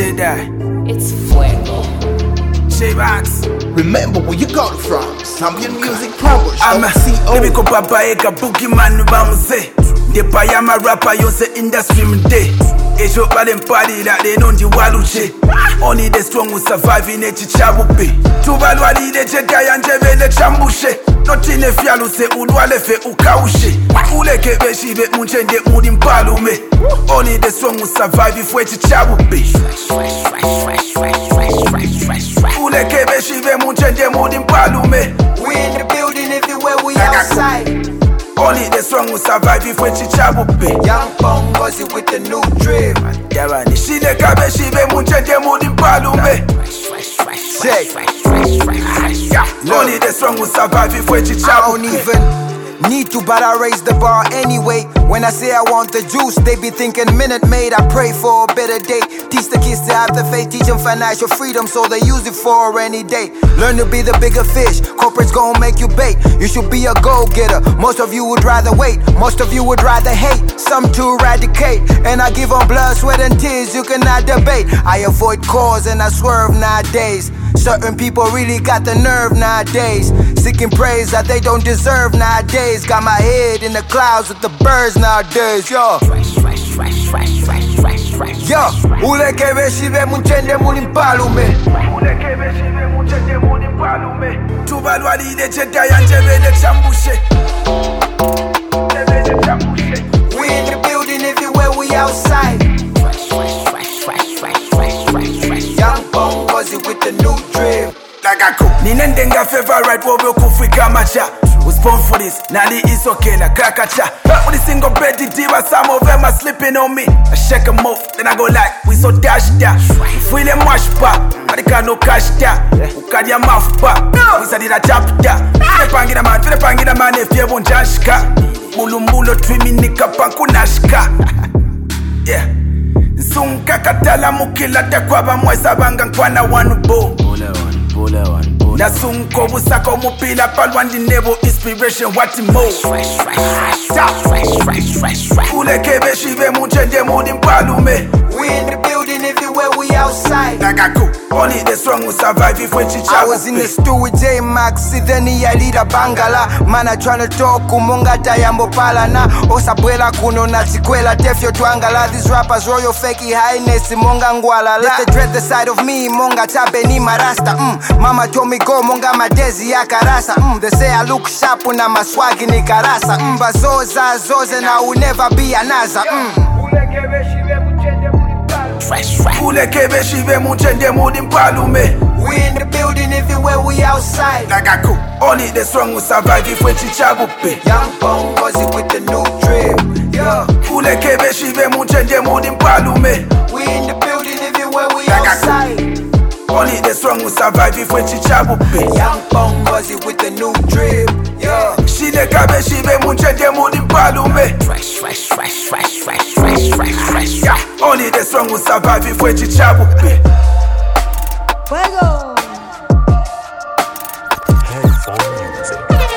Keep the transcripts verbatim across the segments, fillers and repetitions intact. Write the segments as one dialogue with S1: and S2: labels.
S1: Jedi.
S2: It's Fuego.
S1: J-Max.
S3: Remember where you got it from. Zambian Music Powers.
S1: I'm a C O. Let me go papa eka boogie man bamuse. The payama rapper yose industry mde. Ejo balen party that they know the waluche. Only the strong will survive in a chichabupe. Tubalwali de Jedi and Jeve le chambushe. Nothing if yalu se udwale fe ukaushe. Uleke beshi be munchende mudim palume. Only the strong will survive if we chichabupe. Uleke beshi be munchende mudim palume.
S4: We in the building everywhere we outside.
S1: Only the strong will survive if we chichabupe.
S4: Young Bongozi with the new drip.
S1: Yabani shile kabe shibe munchende mudim palume. Only the strong will survive if we chichabupe.
S4: I don't even need to, but I raise the bar anyway. When I say I want the juice, they be thinking Minute Maid. I pray for a better day. Teach the kids to have the faith, teach them financial freedom, so they use it for a rainy day. Learn to be the bigger fish, corporates gon' make you bait. You should be a go-getter, most of you would rather wait. Most of you would rather hate, some to eradicate. And I give them blood, sweat and tears, you cannot debate. I avoid cause and I swerve nowadays. Certain people really got the nerve nowadays, seeking praise that they don't deserve nowadays. Got my head in the clouds with the birds nowadays, yo. Yo, uleke beshibe munchende mulimpalume.
S1: Uleke beshibe munchende mudim palume. Tubalwali de Jedi and Jeve le chambushe. Jeve le chambushe.
S4: We in the building everywhere we outside. Young Bongozi with the new drip.
S1: Lagaku Ninendenga favorite wobe kufika macha. Was born for this, now the is okay na krakacha. With a single bed diva, some of them are sleeping on me. I shake them off, then I go like, we so dash da. Feel them wash pa, but they can't no cash da. Who got your mouth pa, we said it a chap da. Feel the pangina man, feel the pangina man if you won't jashka. Mulumulo twimi nika panku nashka. Yeah. Nsunka katala mukila takwaba mwesa banga nkwana one bo. Na sunko busako mupila palwandi nebo inspiration wati mo. Uleke beshibe munchende mudim palume.
S4: We in the building everywhere we outside.
S1: Nagaku, only the strong will survive if we chicha.
S4: I was in the stew with J-Max, then he lead a bangala. Man I tryna talk kumunga tayambo palana. Osabuela kuno na chikwela tefyo twangala. These rappers royal fakey highness monga ngwala. Let the dread the side of me monga tabe ni marasta. Mm. Mama told me go monga madezi ya karasa. Mm. They say I look sharp na maswagi ni karasa. Mm. Bazoza zoze na will never be anaza. Mm.
S1: Uleke beshibe munchende mudim palume.
S4: We in the building everywhere we outside.
S1: Nagaku, only the strong will survive if we chichabupe.
S4: Young Bongozi with the new drip. Yeah.
S1: Uleke beshibe munchende mudim palume.
S4: We in the building everywhere we outside.
S1: Only the strong will survive if we chichabupe.
S4: Young Bongozi with the new drip. Yeah.
S1: Shile kabe shibe munchende mudim palume. Only the strong will survive if we chichabupe.
S2: Fuego.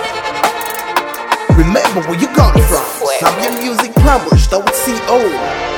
S3: Remember where you got it from. Zambian Music Powers. C O.